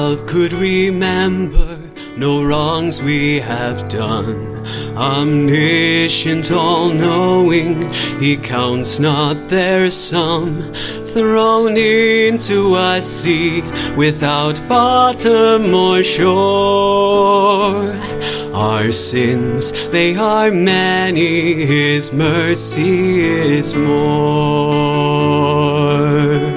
Love could remember no wrongs we have done. Omniscient, all-knowing, He counts not their sum. Thrown into a sea without bottom or shore. Our sins, they are many, His mercy is more.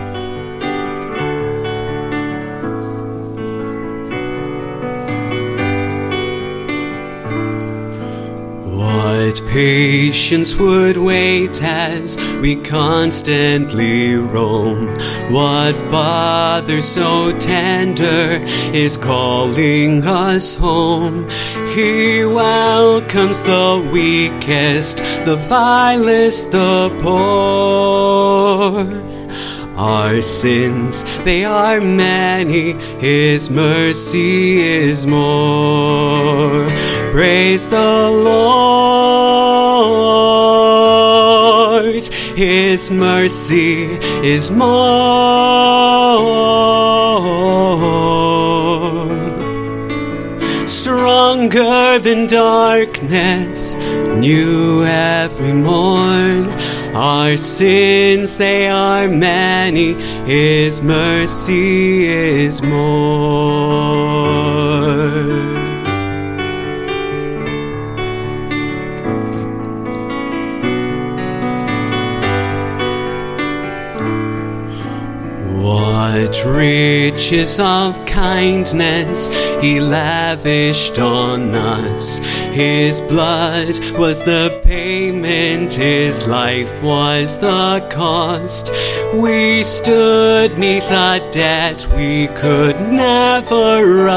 What patience would wait as we constantly roam? What Father so tender is calling us home? He welcomes the weakest, the vilest, the poor. Our sins, they are many, His mercy is more. Praise the Lord, His mercy is more. Stronger than darkness, new every morn. Our sins, they are many, His mercy is more. What riches of kindness He lavished on us. His blood was the payment, His life was the cost. We stood 'neath a debt we could never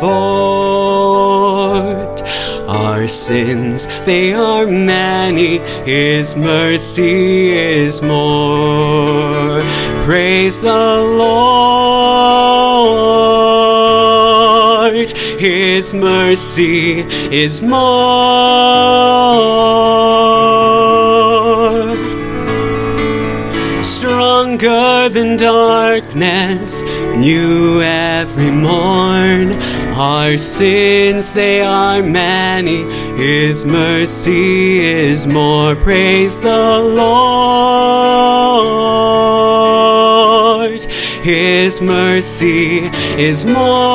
afford. Our sins, they are many, His mercy is more. Praise the Lord, His mercy is more. Stronger than darkness, new every morn. Our sins, they are many, His mercy is more. Praise the Lord, His mercy is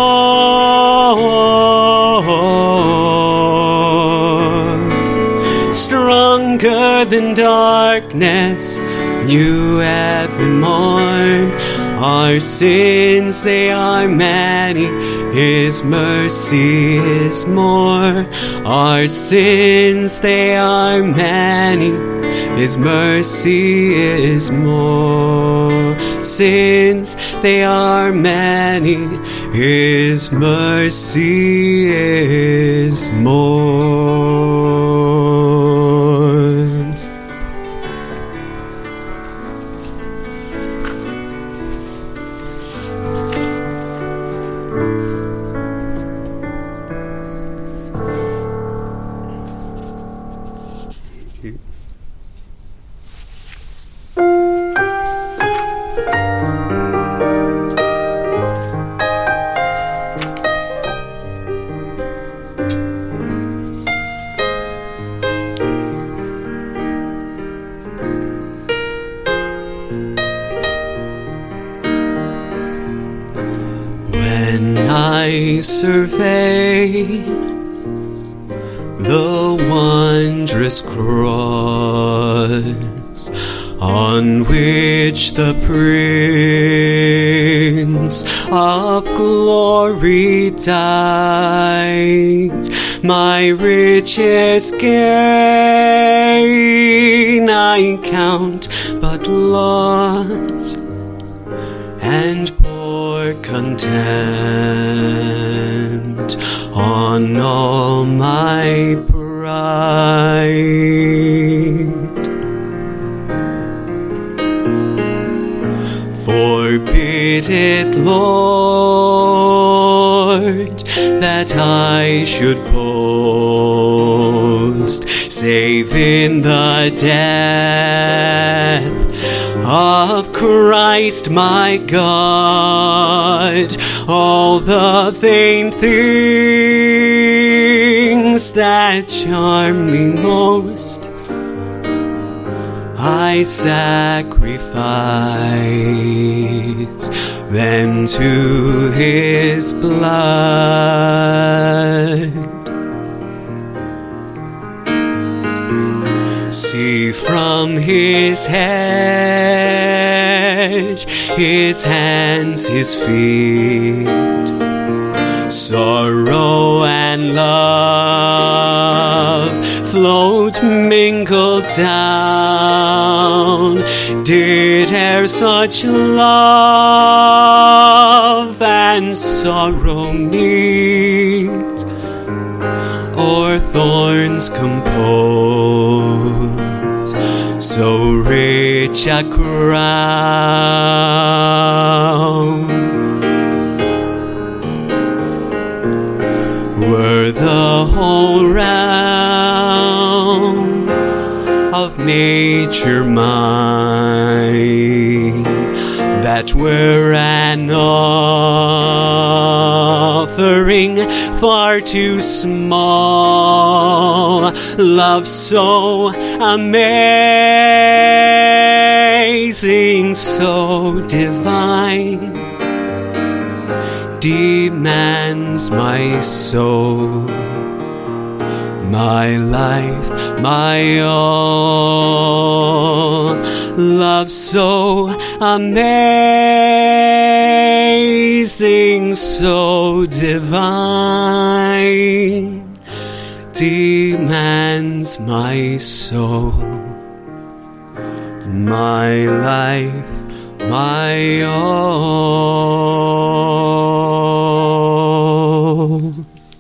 more. Stronger than darkness, new every morn. Our sins, they are many, His mercy is more. Our sins, they are many, His mercy is more. Sins, they are many, His mercy is more. When I survey the wondrous cross on which the Prince of Glory died, my richest gain I count but loss, and pour contempt on all my pride. Forbid it, Lord, that I should boast, save in the death of Christ my God. All the vain things that charm me most I sacrifice then to his blood. See from his head, his hands, his feet, sorrow and love flowed mingled down. Did e'er such love and sorrow meet, or thorns compose so rich a crown? Were the whole realm of nature mine, that were an offering far too small. Love so amazing, so divine, demands my soul, my life, my all. Love so amazing, so divine, demands my soul, my life, my all.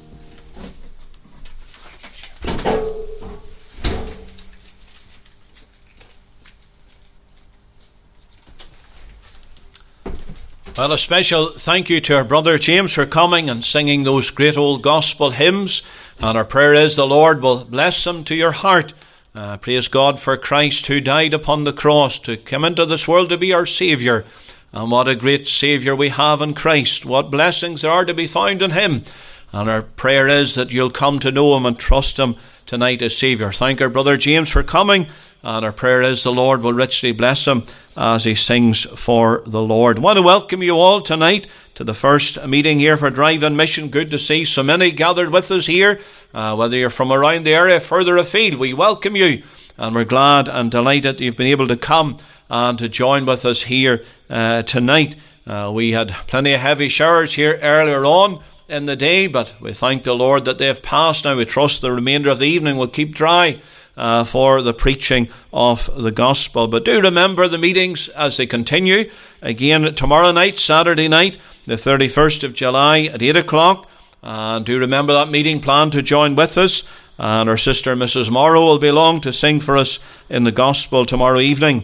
Well, a special thank you to our brother James for coming and singing those great old gospel hymns. And our prayer is the Lord will bless them to your heart. Praise God for Christ who died upon the cross to come into this world to be our Saviour. And what a great Saviour we have in Christ. What blessings there are to be found in Him. And our prayer is that you'll come to know Him and trust Him tonight as Saviour. Thank our brother James for coming. And our prayer is the Lord will richly bless him as he sings for the Lord. I want to welcome you all tonight to the first meeting here for Drive-In Mission. Good to see so many gathered with us here. Whether you're from around the area, further afield, we welcome you. And we're glad and delighted you've been able to come and to join with us here tonight. We had plenty of heavy showers here earlier on in the day, but we thank the Lord that they have passed. Now we trust the remainder of the evening will keep dry for the preaching of the gospel. But do remember the meetings as they continue. Again, tomorrow night, Saturday night, the 31st of July at 8 o'clock. And do remember that meeting. Plan to join with us. And our sister Mrs. Morrow will be along to sing for us in the gospel tomorrow evening.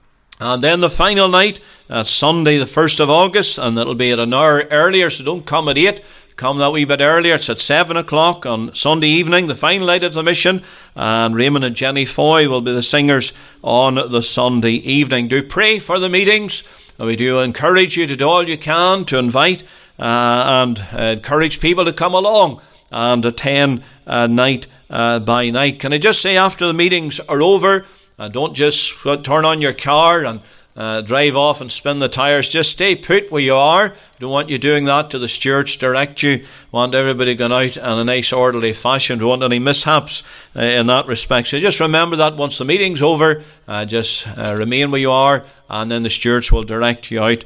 And then the final night, Sunday the 1st of August, and it'll be at an hour earlier, so don't come at 8. Come that wee bit earlier. It's at 7 o'clock on Sunday evening, the final night of the mission. And Raymond and Jenny Foy will be the singers on the Sunday evening. Do pray for the meetings. We do encourage you to do all you can to invite and encourage people to come along and attend night by night. Can I just say, after the meetings are over, don't just turn on your car and drive off and spin the tires. Just stay put where you are. Don't want you doing that till the stewards direct you. Want everybody going out in a nice orderly fashion. Don't want any mishaps in that respect. So just remember that once the meeting's over, just remain where you are, and then the stewards will direct you out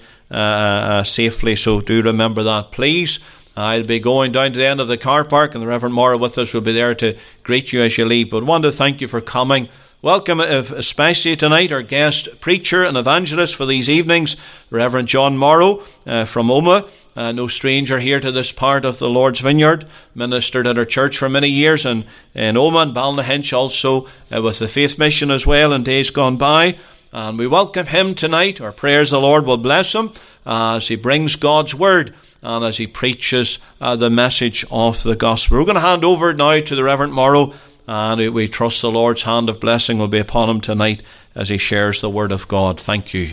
safely. So do remember that, please. I'll be going down to the end of the car park, and the Reverend Morrow with us will be there to greet you as you leave. But I want to thank you for coming. Welcome especially tonight our guest preacher and evangelist for these evenings, Reverend John Morrow from Omagh. No stranger here to this part of the Lord's Vineyard. Ministered at our church for many years in Omagh and Ballynahinch, also with the Faith Mission as well in days gone by. And we welcome him tonight. Our prayers the Lord will bless him as he brings God's word and as he preaches the message of the gospel. We're going to hand over now to the Reverend Morrow and we trust the Lord's hand of blessing will be upon him tonight as he shares the word of God. Thank you.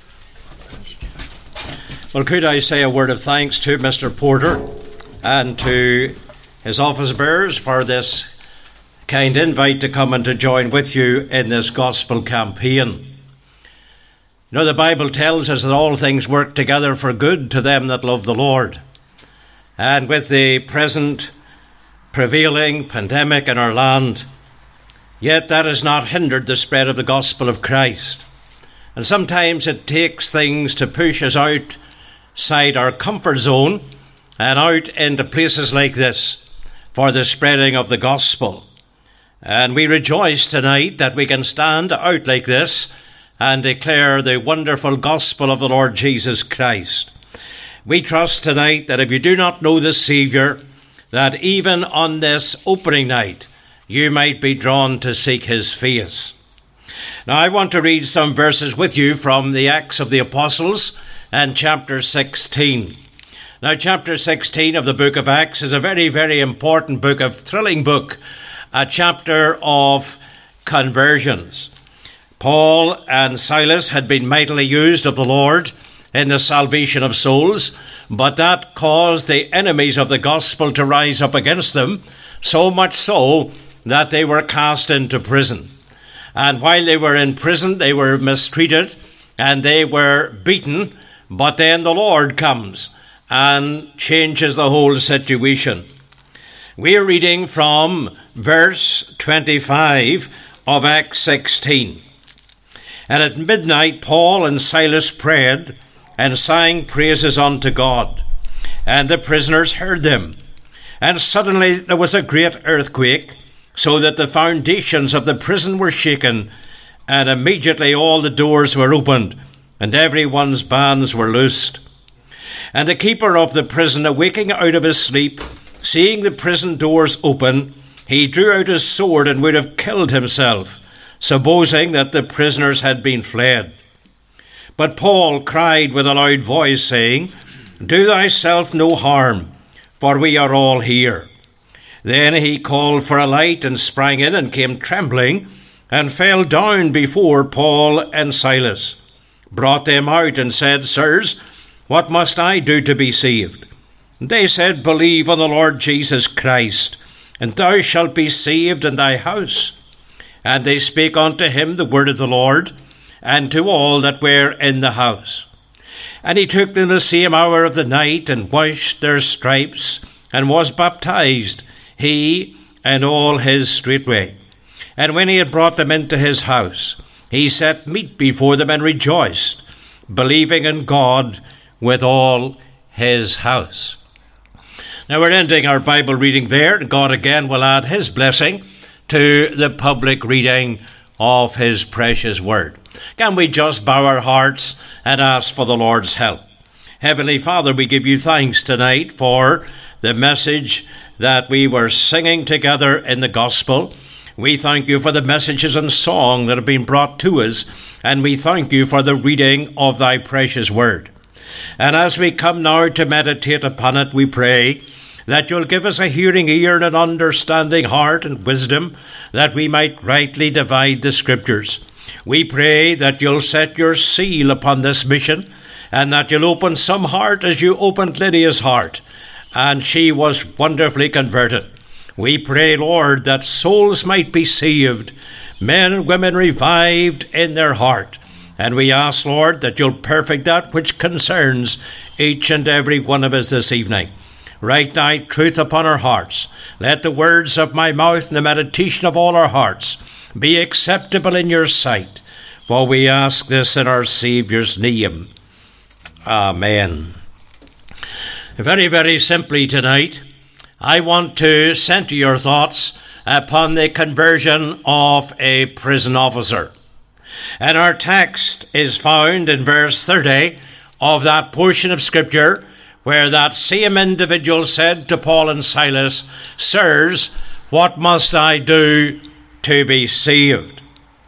Well, could I say a word of thanks to Mr. Porter and to his office bearers for this kind invite to come and to join with you in this gospel campaign. You know, the Bible tells us that all things work together for good to them that love the Lord. And with the present prevailing pandemic in our land, yet that has not hindered the spread of the gospel of Christ. And sometimes it takes things to push us outside our comfort zone and out into places like this for the spreading of the gospel. And we rejoice tonight that we can stand out like this and declare the wonderful gospel of the Lord Jesus Christ. We trust tonight that if you do not know the Saviour, that even on this opening night, you might be drawn to seek his face. Now, I want to read some verses with you from the Acts of the Apostles and chapter 16. Now, chapter 16 of the book of Acts is a very, very important book, a thrilling book, a chapter of conversions. Paul and Silas had been mightily used of the Lord in the salvation of souls, but that caused the enemies of the gospel to rise up against them, so much so that they were cast into prison. And while they were in prison, they were mistreated and they were beaten, but then the Lord comes and changes the whole situation. We are reading from verse 25 of Acts 16. And at midnight Paul and Silas prayed and sang praises unto God, and the prisoners heard them. And suddenly there was a great earthquake, so that the foundations of the prison were shaken, and immediately all the doors were opened, and everyone's bands were loosed. And the keeper of the prison, awaking out of his sleep, seeing the prison doors open, he drew out his sword and would have killed himself, supposing that the prisoners had been fled. But Paul cried with a loud voice, saying, Do thyself no harm, for we are all here. Then he called for a light and sprang in and came trembling and fell down before Paul and Silas, brought them out and said, Sirs, what must I do to be saved? And they said, Believe on the Lord Jesus Christ, and thou shalt be saved in thy house. And they spake unto him the word of the Lord, and to all that were in the house. And he took them the same hour of the night, and washed their stripes, and was baptized, he and all his straightway. And when he had brought them into his house, he set meat before them, and rejoiced, believing in God with all his house. Now we're ending our Bible reading there, and God again will add his blessing to the public reading of his precious word. Can we just bow our hearts and ask for the Lord's help? Heavenly Father, we give you thanks tonight for the message that we were singing together in the gospel. We thank you for the messages and song that have been brought to us, and we thank you for the reading of thy precious word. And as we come now to meditate upon it, we pray that you'll give us a hearing ear and an understanding heart and wisdom, that we might rightly divide the scriptures. We pray that you'll set your seal upon this mission, and that you'll open some heart as you opened Lydia's heart, and she was wonderfully converted. We pray, Lord, that souls might be saved, men and women revived in their heart. And we ask, Lord, that you'll perfect that which concerns each and every one of us this evening. Write thy truth upon our hearts. Let the words of my mouth and the meditation of all our hearts be acceptable in your sight. For we ask this in our Saviour's name. Amen. Very, very simply tonight, I want to center your thoughts upon the conversion of a prison officer. And our text is found in verse 30 of that portion of Scripture where that same individual said to Paul and Silas, Sirs, what must I do to be saved?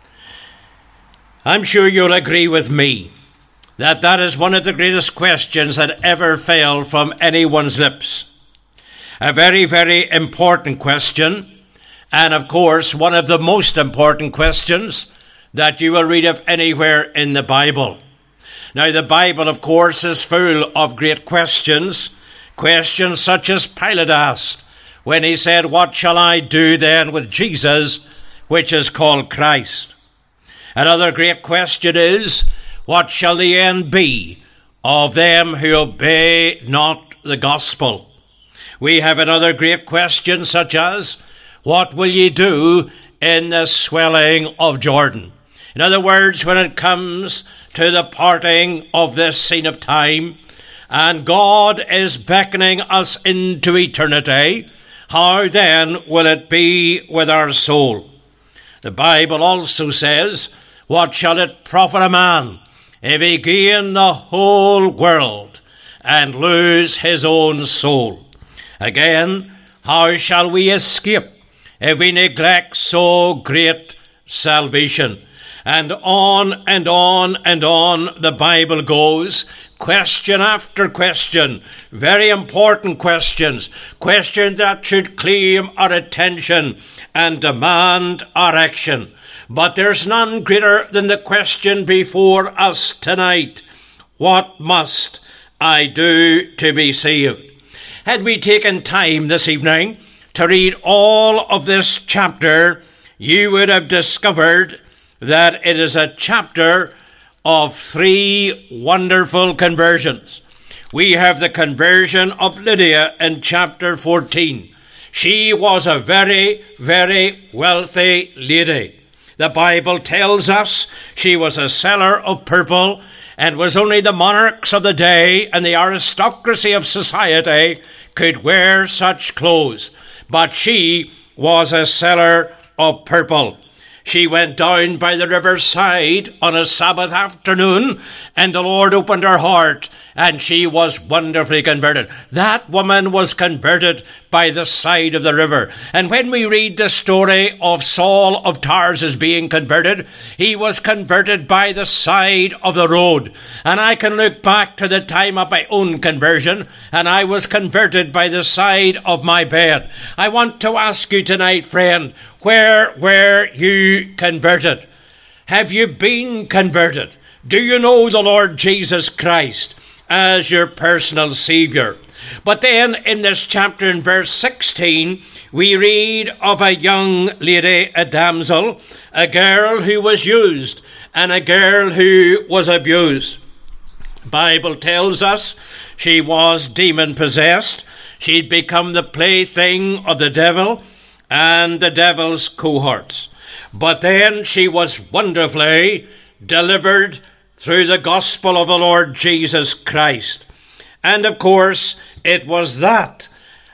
I'm sure you'll agree with me that that is one of the greatest questions that ever fell from anyone's lips. A very, very important question, And of course, one of the most important questions that you will read of anywhere in the Bible. Now, the Bible, of course, is full of great questions. Questions such as Pilate asked when he said, "What shall I do then with Jesus, which is called Christ?" Another great question is, what shall the end be of them who obey not the gospel? We have another great question such as, what will ye do in the swelling of Jordan? In other words, when it comes to the parting of this scene of time, and God is beckoning us into eternity, how then will it be with our soul? The Bible also says, what shall it profit a man if he gain the whole world and lose his own soul? Again, how shall we escape if we neglect so great salvation? And on and on and on the Bible goes, question after question, very important questions, questions that should claim our attention and demand our action. But there's none greater than the question before us tonight. What must I do to be saved? Had we taken time this evening to read all of this chapter, you would have discovered that it is a chapter of 3 wonderful conversions. We have the conversion of Lydia in chapter 14. She was a very, very wealthy lady. The Bible tells us she was a seller of purple, and was only the monarchs of the day and the aristocracy of society could wear such clothes. But she was a seller of purple. She went down by the riverside on a Sabbath afternoon, and the Lord opened her heart, and she was wonderfully converted. That woman was converted by the side of the river. And when we read the story of Saul of Tarsus being converted, he was converted by the side of the road. And I can look back to the time of my own conversion, and I was converted by the side of my bed. I want to ask you tonight, friend, where were you converted? Have you been converted? Do you know the Lord Jesus Christ as your personal Saviour? But then in this chapter in verse 16, we read of a young lady, a damsel, a girl who was used and a girl who was abused. The Bible tells us she was demon-possessed. She'd become the plaything of the devil and the devil's cohorts. But then she was wonderfully delivered through the gospel of the Lord Jesus Christ. And of course, it was that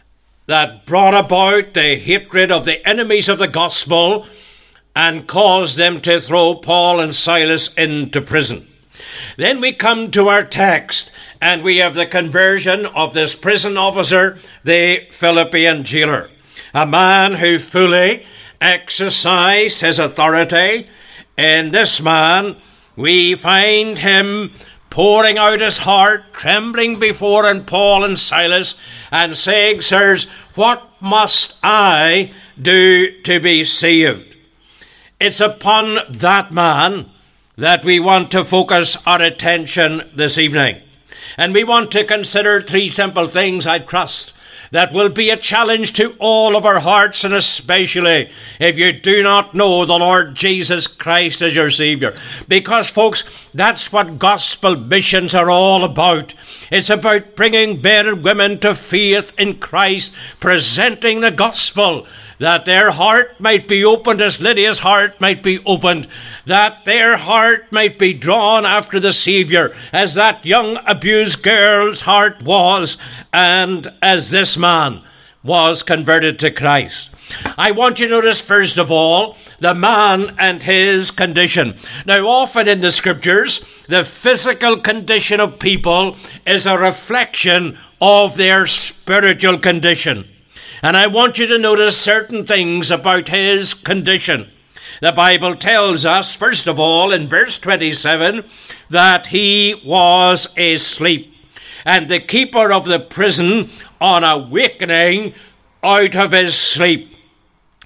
brought about the hatred of the enemies of the gospel and caused them to throw Paul and Silas into prison. Then we come to our text, and we have the conversion of this prison officer, the Philippian jailer, a man who fully exercised his authority. In this man, we find him pouring out his heart, trembling before Paul and Silas, and saying, "Sirs, what must I do to be saved?" It's upon that man that we want to focus our attention this evening. And we want to consider 3 simple things, I trust, that will be a challenge to all of our hearts, and especially if you do not know the Lord Jesus Christ as your Saviour. Because, folks, that's what gospel missions are all about. It's about bringing men and women to faith in Christ, presenting the gospel, that their heart might be opened as Lydia's heart might be opened, that their heart might be drawn after the Saviour, as that young abused girl's heart was, and as this man was converted to Christ. I want you to notice, first of all, the man and his condition. Now, often in the Scriptures, the physical condition of people is a reflection of their spiritual condition. And I want you to notice certain things about his condition. The Bible tells us, first of all, in verse 27, that he was asleep. And the keeper of the prison, on awakening out of his sleep.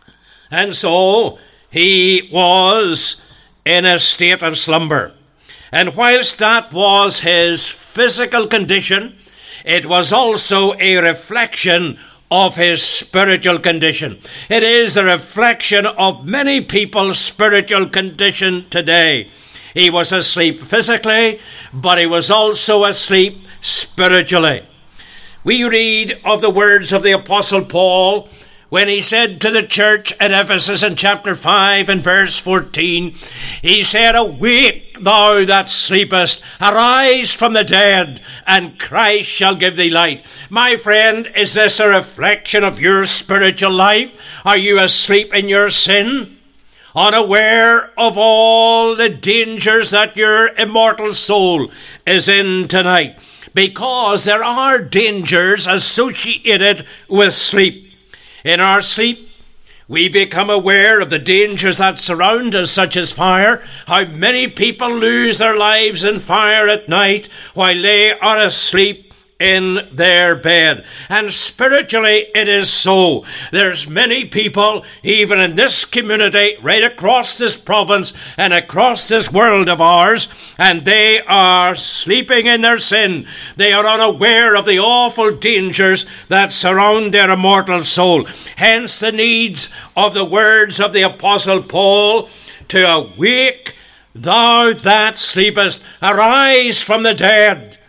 And so he was in a state of slumber. And whilst that was his physical condition, it was also a reflection of his spiritual condition. It is a reflection of many people's spiritual condition today. He was asleep physically, but he was also asleep spiritually. We read of the words of the Apostle Paul when he said to the church at Ephesus in chapter 5 and verse 14, he said, "Awake, thou that sleepest, arise from the dead, and Christ shall give thee light." My friend, is this a reflection of your spiritual life? Are you asleep in your sin, unaware of all the dangers that your immortal soul is in tonight? Because there are dangers associated with sleep. In our sleep, we become aware of the dangers that surround us, such as fire. How many people lose their lives in fire at night while they are asleep in their bed. And spiritually it is so. There's many people, even in this community, right across this province and across this world of ours, and they are sleeping in their sin. They are unaware of the awful dangers that surround their immortal soul. Hence the needs of the words of the Apostle Paul to awake, thou that sleepest, arise from the dead,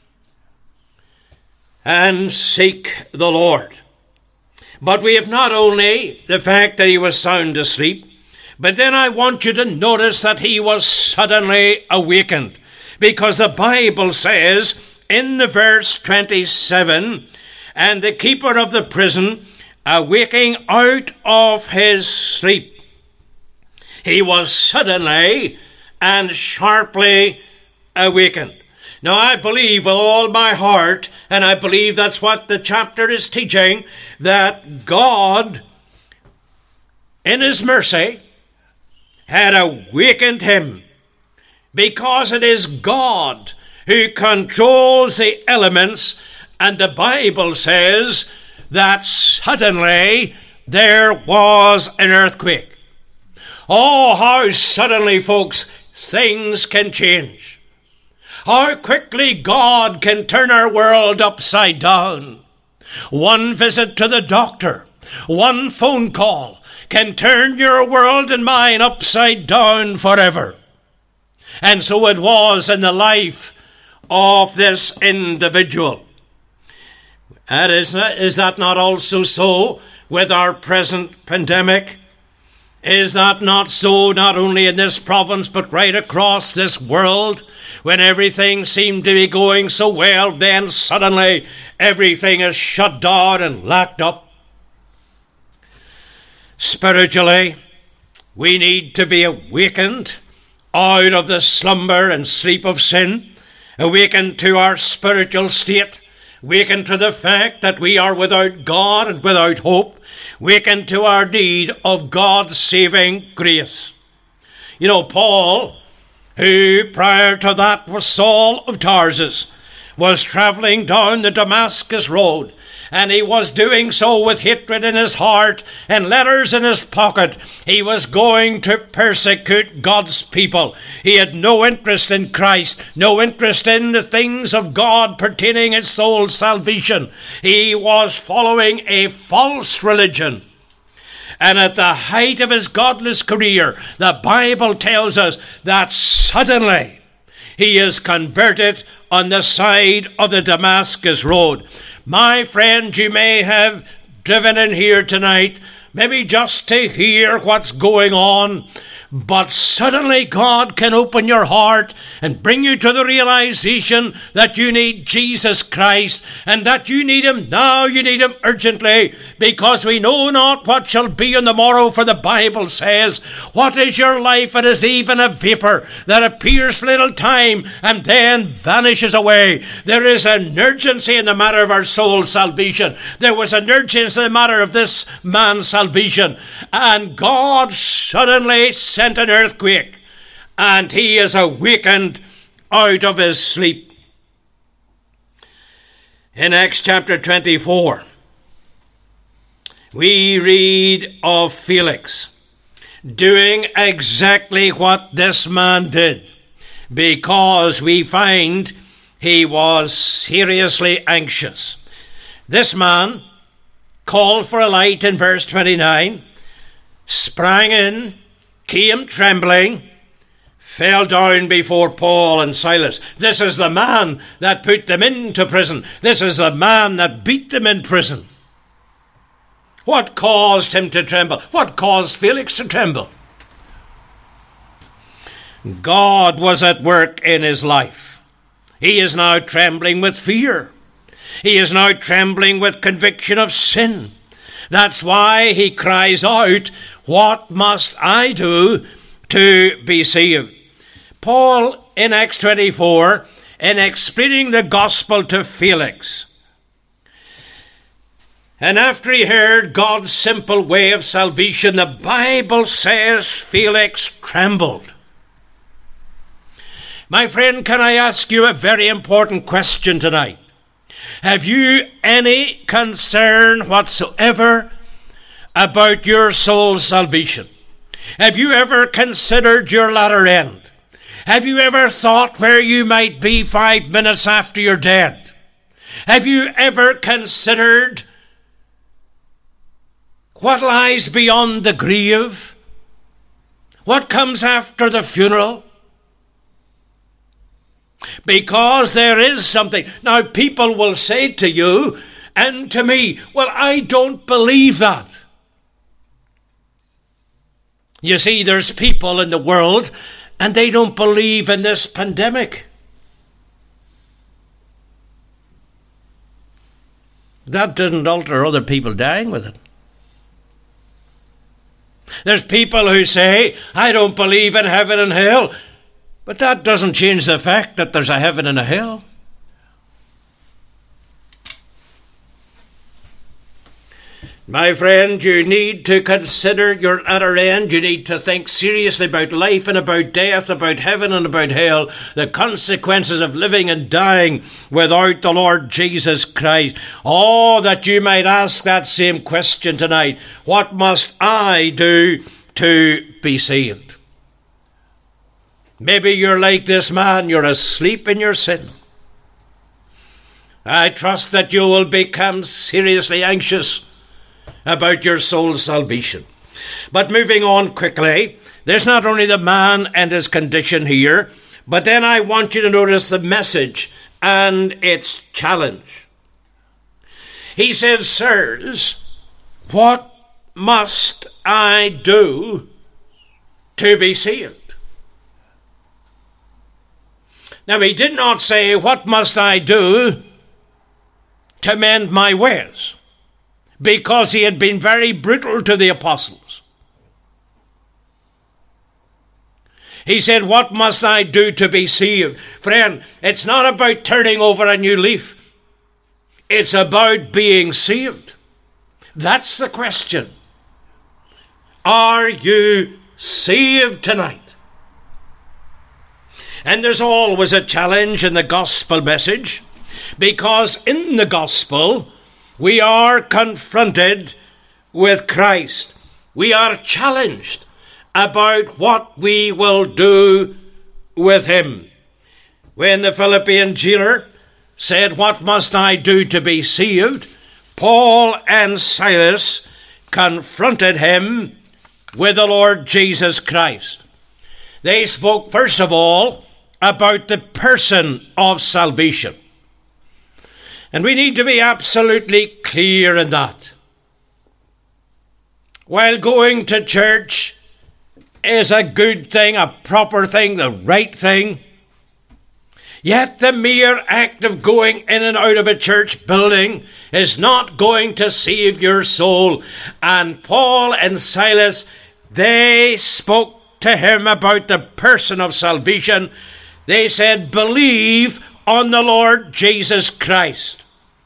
and seek the Lord. But we have not only the fact that he was sound asleep, but then I want you to notice that he was suddenly awakened. Because the Bible says in the verse 27, "And the keeper of the prison, awaking out of his sleep, he was suddenly and sharply awakened." Now, I believe with all my heart, and I believe that's what the chapter is teaching, that God, in his mercy, had awakened him, because it is God who controls the elements, and the Bible says that suddenly there was an earthquake. Oh, how suddenly, folks, things can change. How quickly God can turn our world upside down. One visit to the doctor, one phone call can turn your world and mine upside down forever. And so it was in the life of this individual. And is that not also so with our present pandemic? Is that not so, not only in this province, but right across this world? When everything seemed to be going so well, then suddenly everything is shut down and locked up. Spiritually, we need to be awakened out of the slumber and sleep of sin, awakened to our spiritual state, awakened to the fact that we are without God and without hope, awakened to our need of God's saving grace. You know, Paul, who prior to that was Saul of Tarsus, was traveling down the Damascus road, and he was doing so with hatred in his heart and letters in his pocket. He was going to persecute God's people. He had no interest in Christ, no interest in the things of God pertaining his soul's salvation. He was following a false religion. And at the height of his godless career, the Bible tells us that suddenly he is converted on the side of the Damascus road. My friend, you may have driven in here tonight, maybe just to hear what's going on, but suddenly God can open your heart and bring you to the realization that you need Jesus Christ, and that you need him now, you need him urgently, because we know not what shall be on the morrow, for the Bible says, "What is your life? It is even a vapor that appears for a little time and then vanishes away." There is an urgency in the matter of our soul's salvation. There was an urgency in the matter of this man's salvation, and God suddenly sent an earthquake, and he is awakened out of his sleep. In Acts chapter 24, we read of Felix doing exactly what this man did, because we find he was seriously anxious. This man called for a light in verse 29, sprang in, came trembling, fell down before Paul and Silas. This is the man that put them into prison. This is the man that beat them in prison. What caused him to tremble? What caused Felix to tremble? God was at work in his life. He is now trembling with fear. He is now trembling with conviction of sin. That's why he cries out, "What must I do to be saved?" Paul, in Acts 24, in explaining the gospel to Felix, and after he heard God's simple way of salvation, the Bible says Felix trembled. My friend, can I ask you a very important question tonight? Have you any concern whatsoever about your soul's salvation? Have you ever considered your latter end? Have you ever thought where you might be 5 minutes after you're dead? Have you ever considered what lies beyond the grave? What comes after the funeral? Because there is something. Now, people will say to you and to me, "Well, I don't believe that." You see, there's people in the world and they don't believe in this pandemic. That doesn't alter other people dying with it. There's people who say, "I don't believe in heaven and hell." But that doesn't change the fact that there's a heaven and a hell. My friend, you need to consider your utter end. You need to think seriously about life and about death, about heaven and about hell, the consequences of living and dying without the Lord Jesus Christ. Oh, that you might ask that same question tonight. What must I do to be saved? Maybe you're like this man, you're asleep in your sin. I trust that you will become seriously anxious about your soul's salvation. But moving on quickly, there's not only the man and his condition here, but then I want you to notice the message and its challenge. He says, "Sirs, what must I do to be saved?" Now, he did not say, "What must I do to mend my ways?" because he had been very brutal to the apostles. He said, "What must I do to be saved?" Friend, it's not about turning over a new leaf. It's about being saved. That's the question. Are you saved tonight? And there's always a challenge in the gospel message, because in the gospel we are confronted with Christ. We are challenged about what we will do with him. When the Philippian jailer said, "What must I do to be saved?" Paul and Silas confronted him with the Lord Jesus Christ. They spoke first of all about the person of salvation. And we need to be absolutely clear in that. While going to church is a good thing, a proper thing, the right thing, yet the mere act of going in and out of a church building is not going to save your soul. And Paul and Silas, they spoke to him about the person of salvation. They said, "Believe on the Lord Jesus Christ."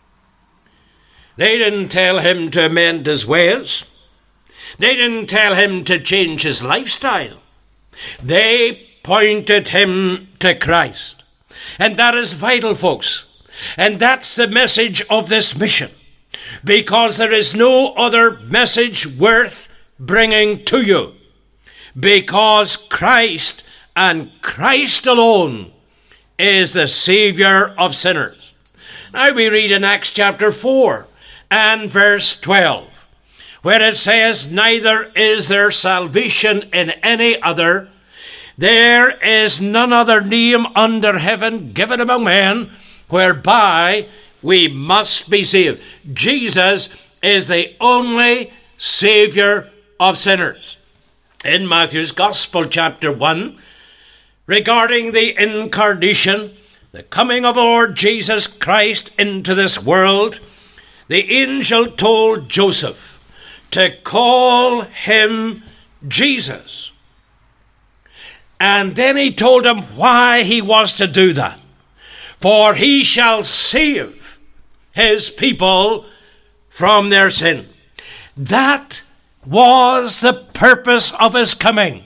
They didn't tell him to amend his ways. They didn't tell him to change his lifestyle. They pointed him to Christ. And that is vital, folks. And that's the message of this mission. because there is no other message worth bringing to you, because Christ and Christ alone is the Saviour of sinners. Now we read in Acts chapter 4 and verse 12, where it says, "Neither is there salvation in any other. There is none other name under heaven given among men whereby we must be saved." Jesus is the only Saviour of sinners. In Matthew's Gospel, chapter 1, regarding the incarnation, the coming of the Lord Jesus Christ into this world, the angel told Joseph to call him Jesus. And then he told him why he was to do that. For he shall save his people from their sin. That was the purpose of his coming.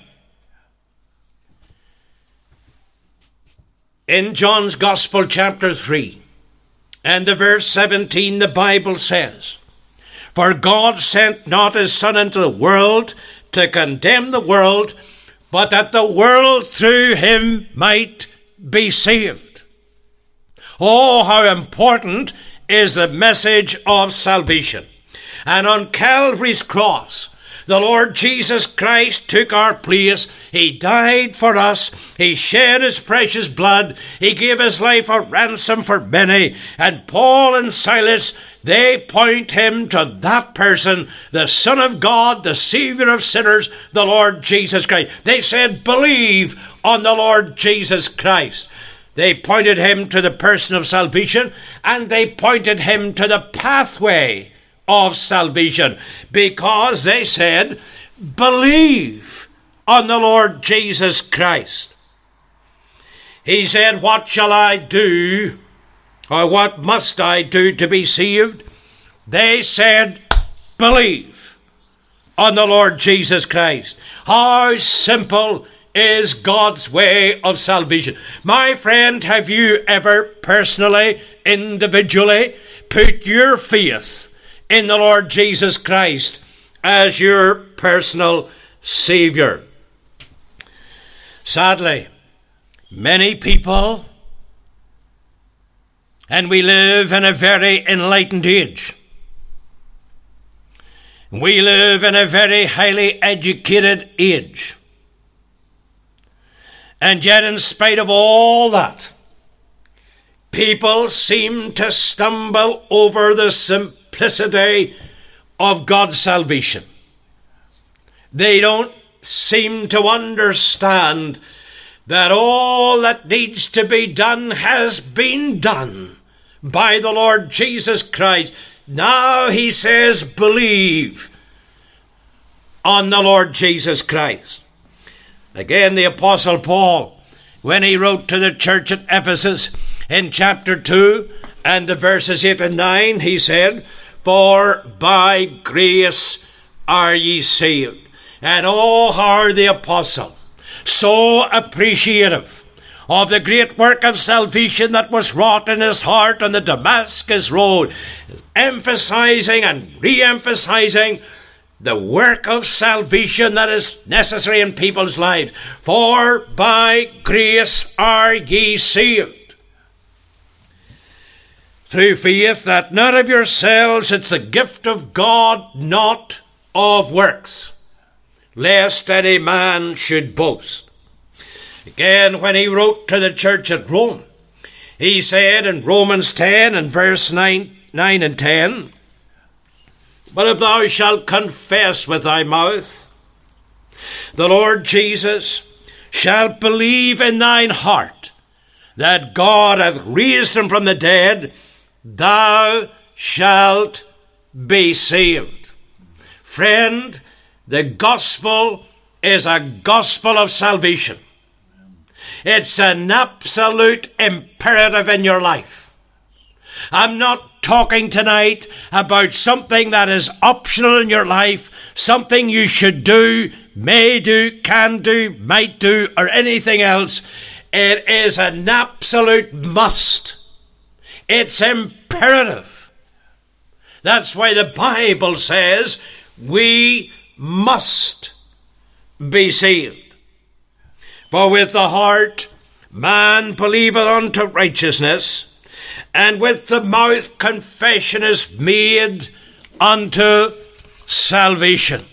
In John's Gospel, chapter 3, and the verse 17, the Bible says, "For God sent not his Son into the world to condemn the world, but that the world through him might be saved." Oh, how important is the message of salvation. And on Calvary's cross, the Lord Jesus Christ took our place. He died for us. He shed his precious blood. He gave his life a ransom for many. And Paul and Silas, they point him to that person, the Son of God, the Saviour of sinners, the Lord Jesus Christ. They said, "Believe on the Lord Jesus Christ." They pointed him to the person of salvation, and they pointed him to the pathway of salvation, because they said, "Believe on the Lord Jesus Christ." He said, "What shall I do, or what must I do to be saved?" They said, "Believe on the Lord Jesus Christ." How simple is God's way of salvation. My friend, have you ever personally, individually, put your faith in the Lord Jesus Christ as your personal Saviour? Sadly, many people, and we live in a very enlightened age. We live in a very highly educated age. And yet, in spite of all that, people seem to stumble over the simplicity of God's salvation. They don't seem to understand that all that needs to be done has been done by the Lord Jesus Christ. Now he says, "Believe on the Lord Jesus Christ." Again, the Apostle Paul, when he wrote to the church at Ephesus in chapter 2 and the verses 8 and 9, he said, "For by grace are ye saved." And oh, how the apostle, so appreciative of the great work of salvation that was wrought in his heart on the Damascus road, emphasizing and re-emphasizing the work of salvation that is necessary in people's lives. "For by grace are ye saved, through faith, that not of yourselves, it's the gift of God, not of works, lest any man should boast." Again, when he wrote to the church at Rome, he said in Romans 10 and verse 9 and 10, "But if thou shalt confess with thy mouth the Lord Jesus, shalt believe in thine heart that God hath raised him from the dead, thou shalt be saved." Friend, the gospel is a gospel of salvation. It's an absolute imperative in your life. I'm not talking tonight about something that is optional in your life, something you should do, may do, can do, might do, or anything else. It is an absolute must. It's imperative That's why the Bible says we must be saved. For with the heart man believeth unto righteousness, and with the mouth confession is made unto salvation.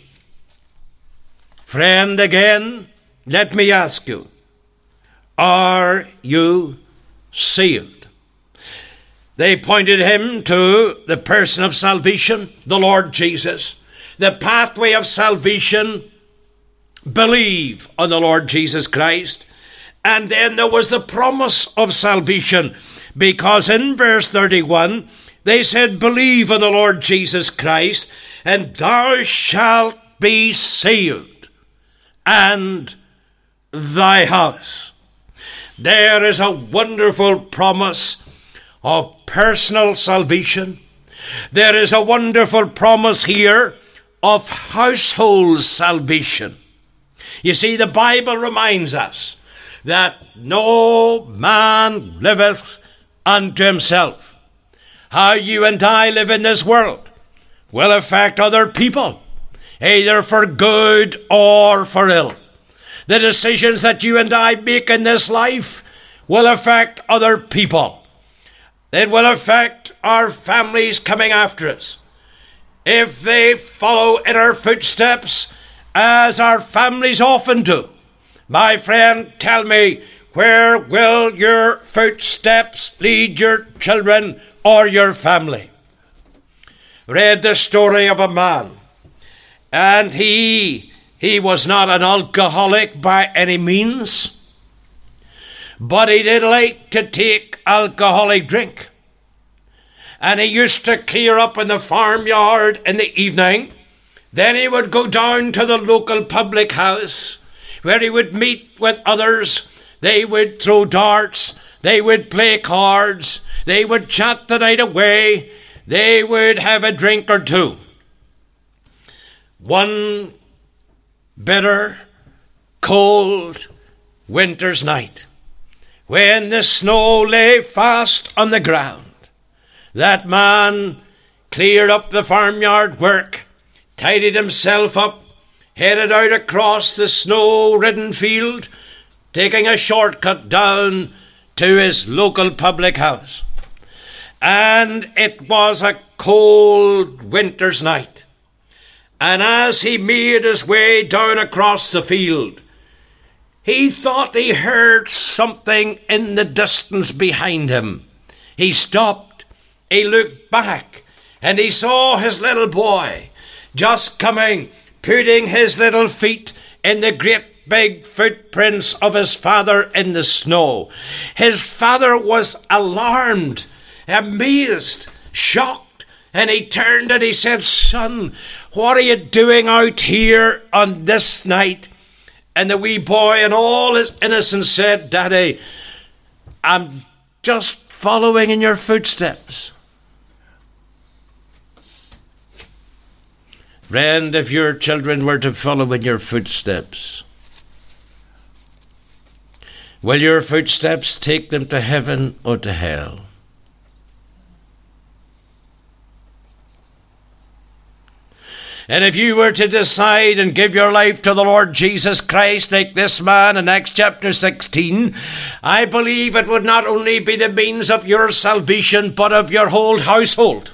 Friend, again, let me ask you, are you saved? They pointed him to the person of salvation, the Lord Jesus. The pathway of salvation, believe on the Lord Jesus Christ. And then there was the promise of salvation, because in verse 31, they said, believe on the Lord Jesus Christ, and thou shalt be saved, and thy house. There is a wonderful promise of personal salvation. There is a wonderful promise here of household salvation. You see, the Bible reminds us that no man liveth unto himself. How you and I live in this world will affect other people, either for good or for ill. The decisions that you and I make in this life will affect other people. It will affect our families coming after us. If they follow in our footsteps, as our families often do, my friend, tell me, where will your footsteps lead your children or your family? Read the story of a man, and he was not an alcoholic by any means, but he did like to take alcoholic drink. And he used to clear up in the farmyard in the evening. Then he would go down to the local public house, where he would meet with others. They would throw darts, they would play cards, they would chat the night away, they would have a drink or two. One bitter, cold winter's night, when the snow lay fast on the ground, that man cleared up the farmyard work, tidied himself up, headed out across the snow-ridden field, taking a shortcut down to his local public house. And it was a cold winter's night. And as he made his way down across the field, he thought he heard something in the distance behind him. He stopped, he looked back, and he saw his little boy just coming, putting his little feet in the great big footprints of his father in the snow. His father was alarmed, amazed, shocked, and he turned and he said, "Son, what are you doing out here on this night?" And the wee boy, in all his innocence, said, "Daddy, I'm just following in your footsteps." Friend, if your children were to follow in your footsteps, will your footsteps take them to heaven or to hell? And if you were to decide and give your life to the Lord Jesus Christ like this man in Acts chapter 16, I believe it would not only be the means of your salvation, but of your whole household.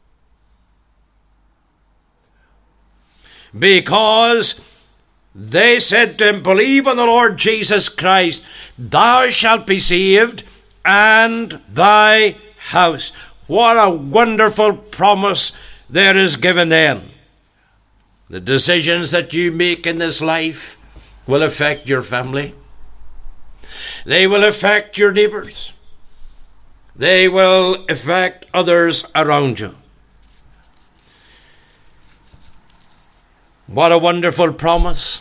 Because they said to him, "Believe on the Lord Jesus Christ, thou shalt be saved, and thy house." What a wonderful promise there is given then. The decisions that you make in this life will affect your family. They will affect your neighbours. They will affect others around you. What a wonderful promise.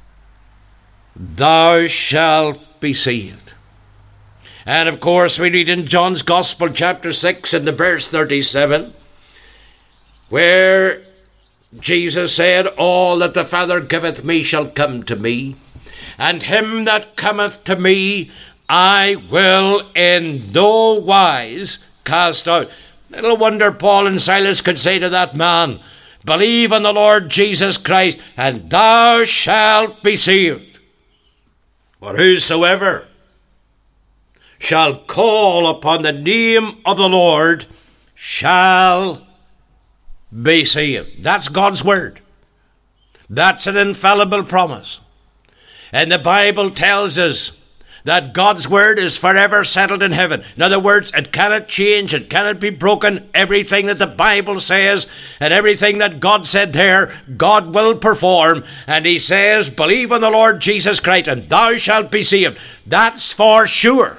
Thou shalt be saved. And of course we read in John's Gospel chapter 6 in the verse 37, where Jesus said, "All that the Father giveth me shall come to me, and him that cometh to me I will in no wise cast out." Little wonder Paul and Silas could say to that man, believe on the Lord Jesus Christ, and thou shalt be saved. But whosoever shall call upon the name of the Lord shall be saved. That's God's word. That's an infallible promise. And the Bible tells us that God's word is forever settled in heaven. In other words, it cannot change, it cannot be broken. Everything that the Bible says and everything that God said there, God will perform. And he says, believe on the Lord Jesus Christ, and thou shalt be saved. That's for sure.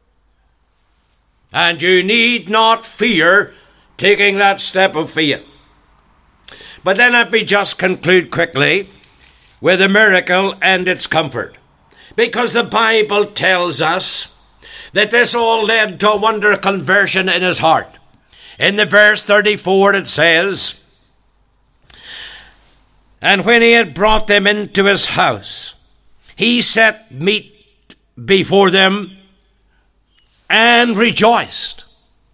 And you need not fear taking that step of faith. But then let me just conclude quickly with a miracle and its comfort. Because the Bible tells us that this all led to a wonder conversion in his heart. In the verse 34 it says, and when he had brought them into his house, he set meat before them and rejoiced,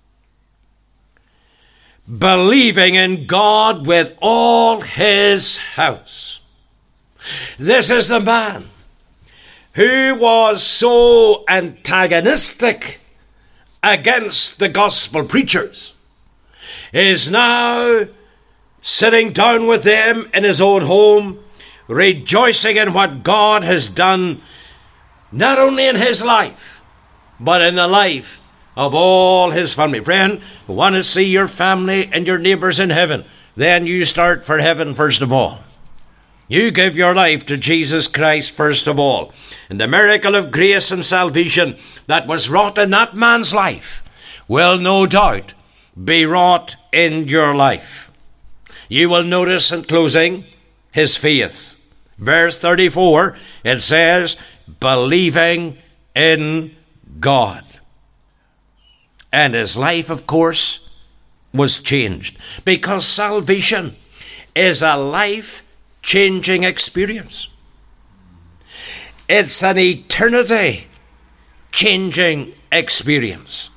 believing in God with all his house. This is the man who was so antagonistic against the gospel preachers, is now sitting down with them in his own home, rejoicing in what God has done, not only in his life, but in the life of all his family. Friend, you want to see your family and your neighbours in heaven, then you start for heaven first of all. You give your life to Jesus Christ first of all. And the miracle of grace and salvation that was wrought in that man's life will no doubt be wrought in your life. You will notice in closing his faith. Verse 34, it says, believing in God. And his life, of course, was changed. Because salvation is a life-changing experience. It's an eternity-changing experience.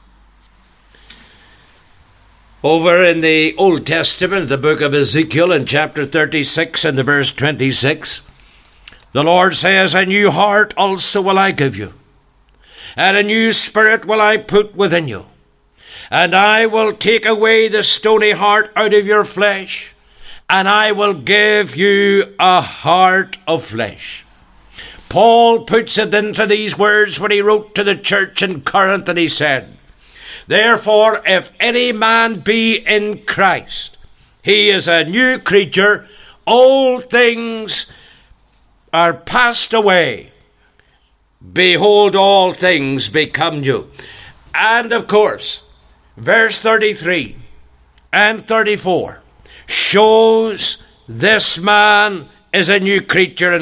Over in the Old Testament, the book of Ezekiel, in chapter 36 and the verse 26, the Lord says, a new heart also will I give you, and a new spirit will I put within you. And I will take away the stony heart out of your flesh, and I will give you a heart of flesh. Paul puts it into these words when he wrote to the church in Corinth, and he said, therefore, if any man be in Christ, he is a new creature. Old things are passed away. Behold, all things become new. And of course, verse 33 and 34 shows this man is a new creature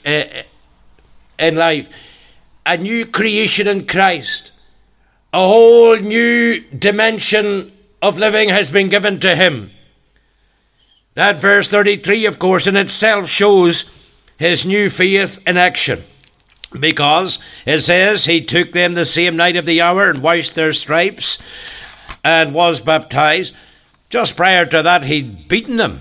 in life, a new creation in Christ. A whole new dimension of living has been given to him. That verse 33, of course, in itself shows his new faith in action. Because it says he took them the same night of the hour and washed their stripes and was baptized. Just prior to that, he'd beaten them.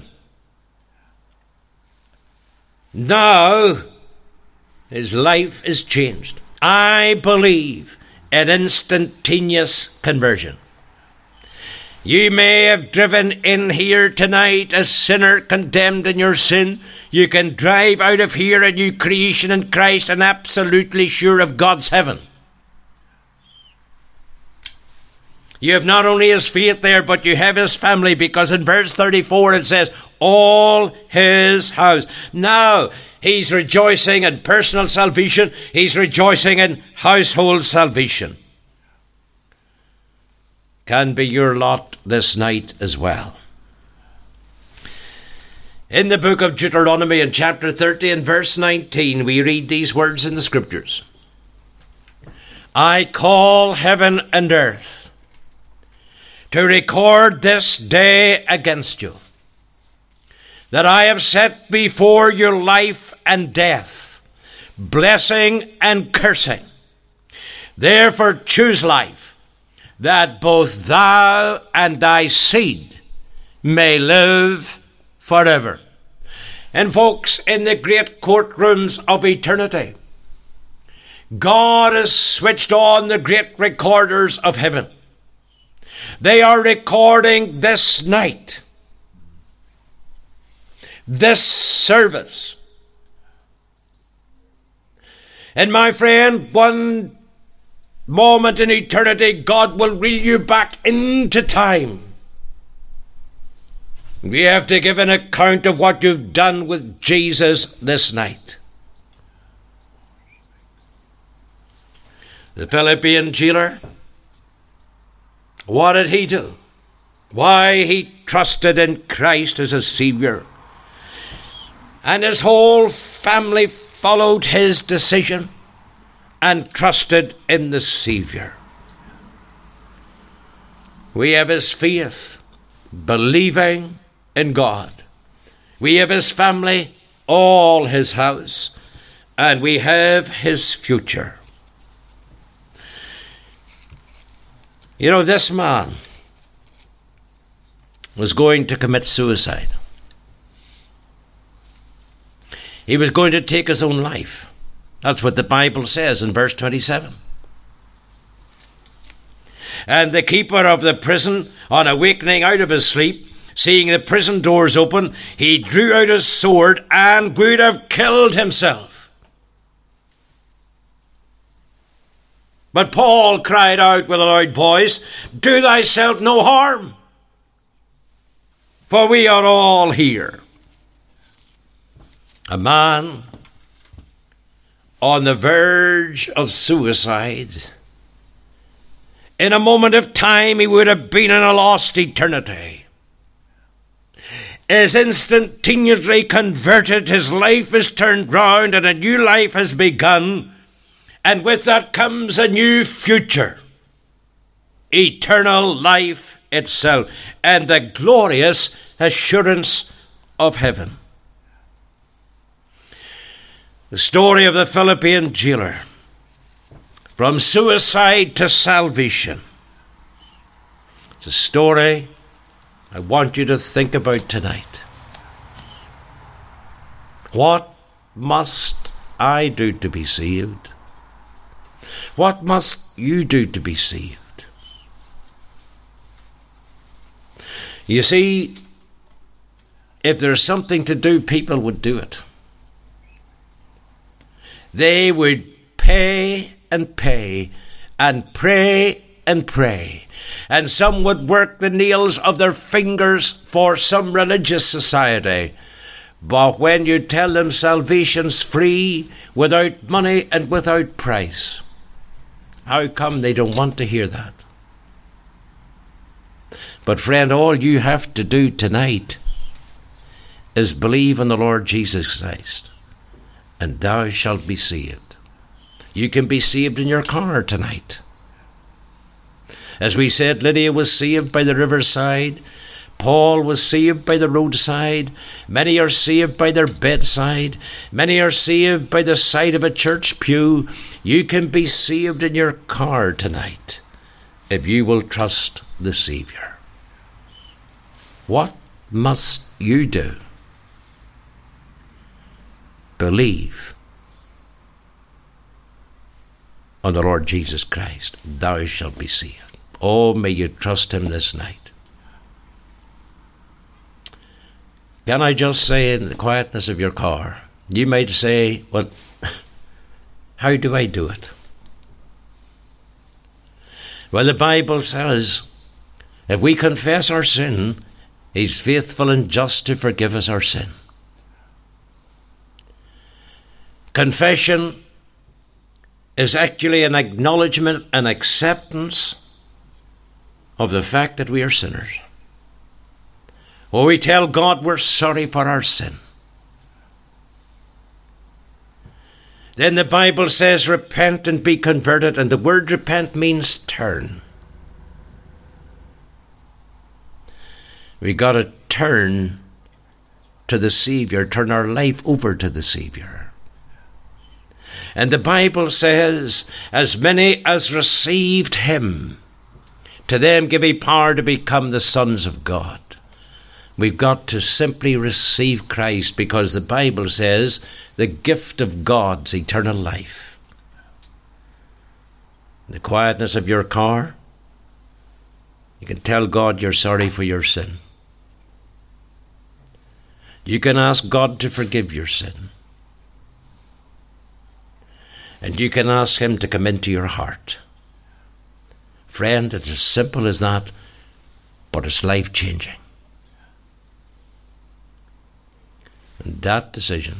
Now, his life is changed. I believe an instantaneous conversion. You may have driven in here tonight a sinner condemned in your sin. You can drive out of here a new creation in Christ and absolutely sure of God's heaven. You have not only his faith there, but you have his family, because in verse 34 it says, all his house. Now, he's rejoicing in personal salvation. He's rejoicing in household salvation. Can be your lot this night as well. In the book of Deuteronomy, in chapter 30 and verse 19, we read these words in the scriptures. I call heaven and earth to record this day against you, that I have set before you life and death, blessing and cursing. Therefore choose life, that both thou and thy seed may live forever. And folks, in the great courtrooms of eternity, God has switched on the great recorders of heaven. They are recording this night, this service. And my friend, one moment in eternity, God will reel you back into time. We have to give an account of what you've done with Jesus this night. The Philippian jailer, what did he do? Why, he trusted in Christ as a Savior. And his whole family followed his decision and trusted in the Savior. We have his faith, believing in God. We have his family, all his house, and we have his future. You know, this man was going to commit suicide. He was going to take his own life. That's what the Bible says in verse 27. And the keeper of the prison, on awakening out of his sleep, seeing the prison doors open, he drew out his sword and would have killed himself. But Paul cried out with a loud voice, "Do thyself no harm, for we are all here." A man on the verge of suicide. In a moment of time, he would have been in a lost eternity. Is instantaneously converted, his life is turned round, and a new life has begun. And with that comes a new future, eternal life itself, and the glorious assurance of heaven. The story of the Philippian jailer, from suicide to salvation. It's a story I want you to think about tonight. What must I do to be saved? What must you do to be saved? You see, if there's something to do, people would do it. They would pay and pay and pray and pray. And some would work the nails of their fingers for some religious society. But when you tell them salvation's free, without money and without price, how come they don't want to hear that? But friend, all you have to do tonight is believe in the Lord Jesus Christ, and thou shalt be saved. You can be saved in your car tonight. As we said, Lydia was saved by the riverside. Paul was saved by the roadside. Many are saved by their bedside. Many are saved by the side of a church pew. You can be saved in your car tonight if you will trust the Savior. What must you do? Believe on the Lord Jesus Christ. Thou shalt be saved. Oh, may you trust him this night. Can I just say, in the quietness of your car, you might say, well, how do I do it? Well, the Bible says, if we confess our sin, he's faithful and just to forgive us our sin. Confession is actually an acknowledgement and acceptance of the fact that we are sinners. Or we tell God we're sorry for our sin. Then the Bible says, repent and be converted, and the word repent means turn. We got to turn to the Savior, turn our life over to the Savior. And the Bible says, as many as received him, To them give He power to become the sons of God. We've got to simply receive Christ, because the Bible says the gift of God's eternal life. In the quietness of your car, you can tell God you're sorry for your sin. You can ask God to forgive your sin. And you can ask Him to come into your heart. Friend, it's as simple as that, but it's life-changing. And that decision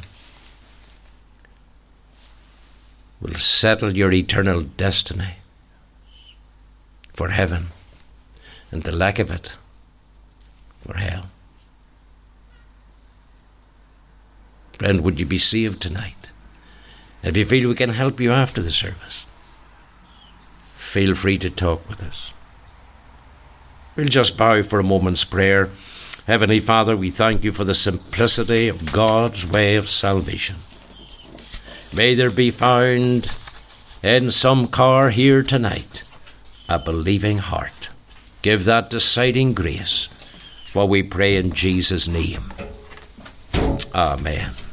will settle your eternal destiny for heaven, and the lack of it for hell. Friend, would you be saved tonight? If you feel we can help you after the service, feel free to talk with us. We'll just bow for a moment's prayer. Heavenly Father, we thank you for the simplicity of God's way of salvation. May there be found in some car here tonight a believing heart. Give that deciding grace, while we pray in Jesus' name. Amen.